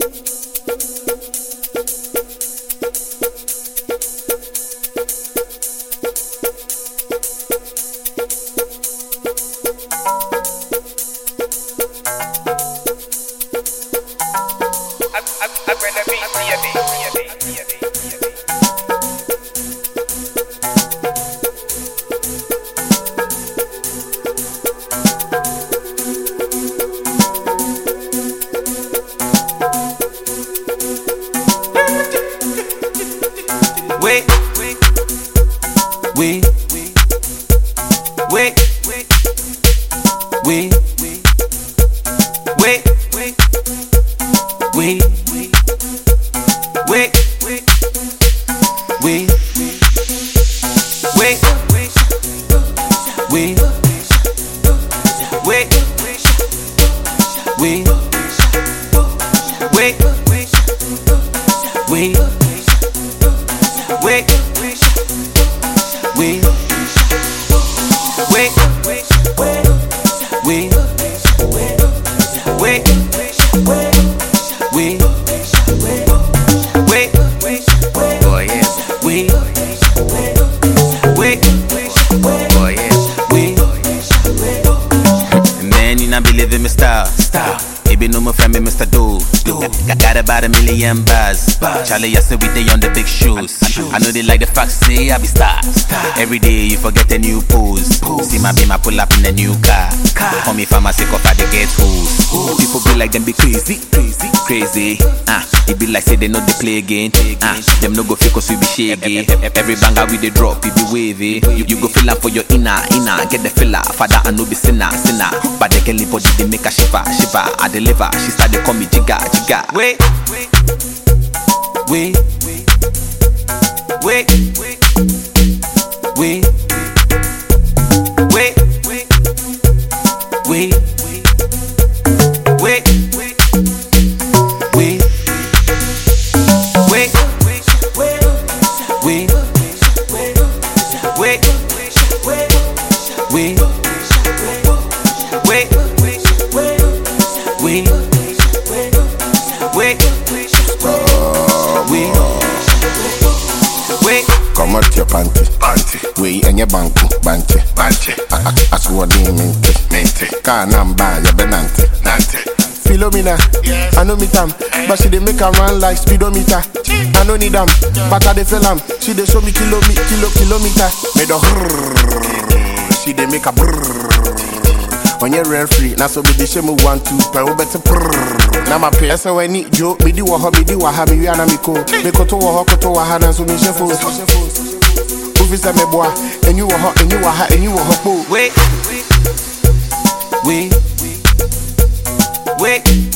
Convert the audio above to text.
Wait, wait, wait, wait, wait, wait, wait, wait, wait, wait, wait, wait, man, you not believe in my style. Baby, no more family, Mr. Dude. Got about 1 million bars. Charlie, I say we day on the big shoes. I know they like the facts, say I be star. Every day you forget a new pose. See my beam, I pull up in a new car. Call me pharmacy, cause I get hoes. People be like them be crazy. It be like say they know they play again. Them no go fake cause we be shaggy. Every banger we they drop, it be wavy. You go fill up for your inner. Get the filler, father I know be sinner. But they can live body, they make a shiver. I deliver, she started call me jigga. Wait, wait, wait, wait, wait, wait, wait, come out your panty. Way and your banky. I saw a mint. Car number, your benante. Philomena, I know me tam, but she dey make her run like speedometer. I no need them, but I dey feel am. She dey show me kilometer. Made a she dey make a on your rare free, now so be the shame 1 2 per better now my pay. So when need Joe, me do what me we are me ko to wa so me chef officer me boy, and you were hot. Wait, wait, wait.